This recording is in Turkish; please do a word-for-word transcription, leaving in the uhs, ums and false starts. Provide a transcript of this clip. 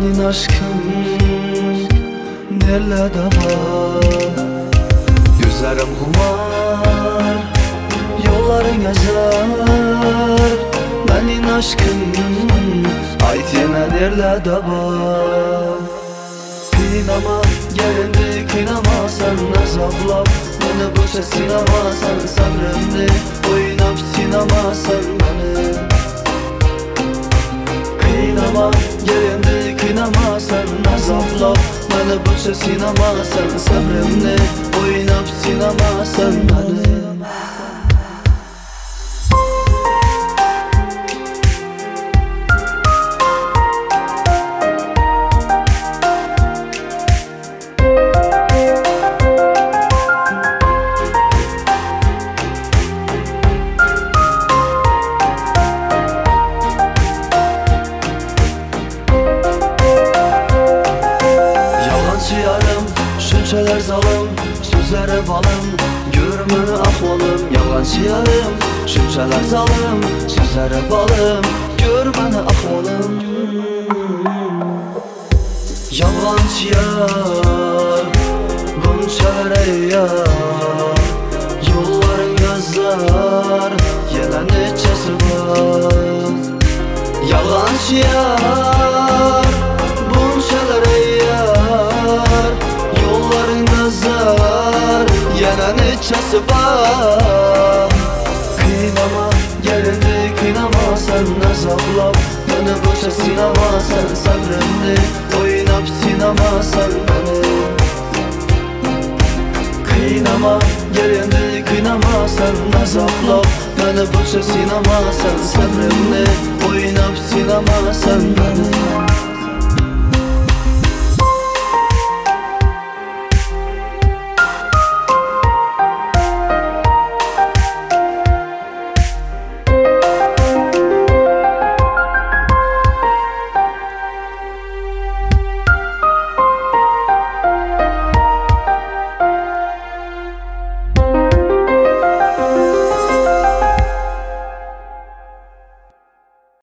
Senin aşkın nerede var? Gözlerim kumar, yolların yazar. Senin aşkın ait yine nerede var? Kinama gelindi kinama sen azablap beni boşa sinema sen sabrımni oynap sinema sen beni. Kinama gelindi kinama sen azablap beni boşa sinema sen sabrımni oynap sinema sen beni. Yarım, şunçalar zalım, sözlere balım, görmeni ahvalım. Yalancı yarım, şunçalar zalım, sözlere balım, görmeni ahvalım. Yalancı yar, bunçalar yar, yolların yazar, yine neçesi var. Yalancı yar, bunçalar yar, yolların yazar, yana neçesi var. Kıynama gelindi kıynama sen azablap beni boşa sinema sen sabrımni oynap sinema sen beni. Kıynama gelindi kıynama sen azablap beni boşa sinema sen sabrımni oynap sinema sen beni.